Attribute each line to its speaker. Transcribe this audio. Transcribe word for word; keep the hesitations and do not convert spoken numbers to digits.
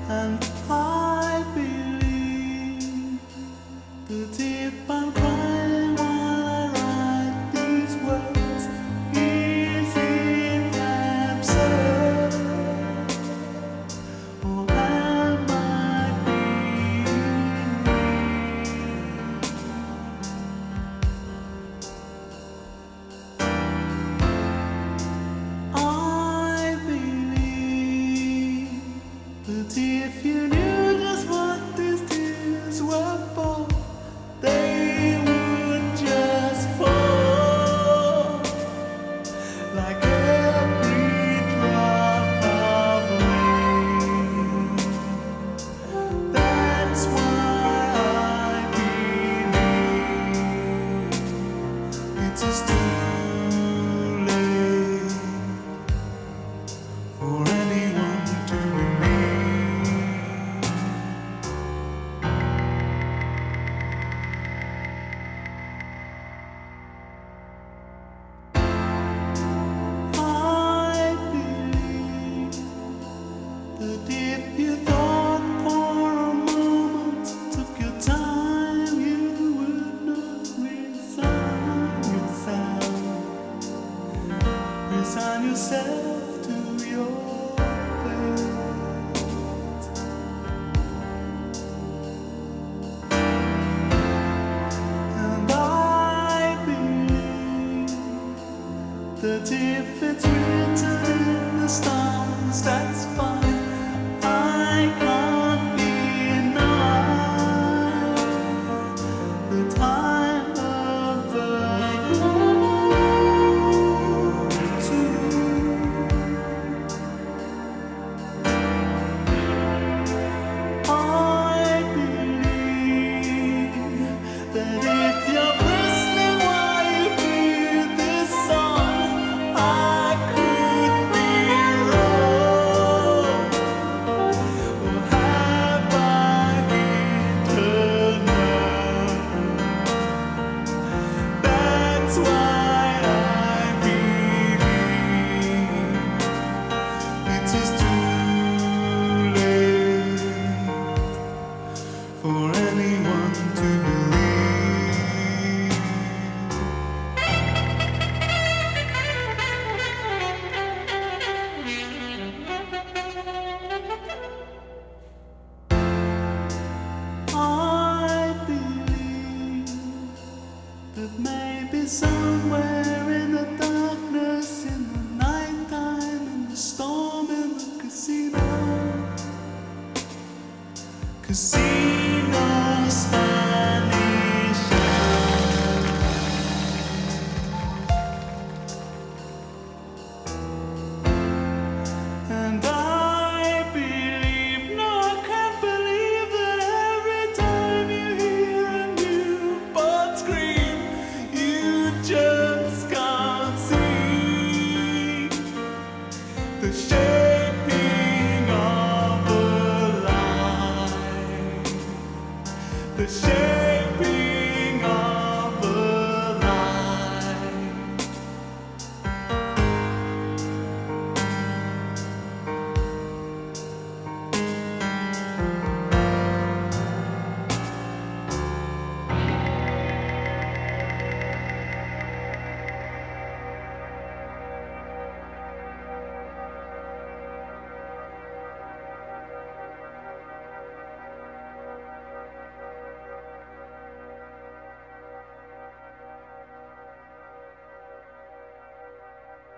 Speaker 1: And I believe that if I'm crying while I write these words, is it absurd? Or am I being I believe that if you knew just what these tears were for, they would just fall like every drop of rain. That's why I believe it is too late for anyone to believe. I believe that if you thought for a moment, took your time, you would not resign yourself, resign yourself to your fate. And I believe that if it's written in the stars, that's fine. I can't deny that I'm a Virgo too. I believe that if you're listening while you hear this song, I could be wrong. Or have I been turned? That's why I believe it is too late for anyone to believe. I believe that maybe somewhere in the darkness, in the nighttime, in the storm, in the casino, casino.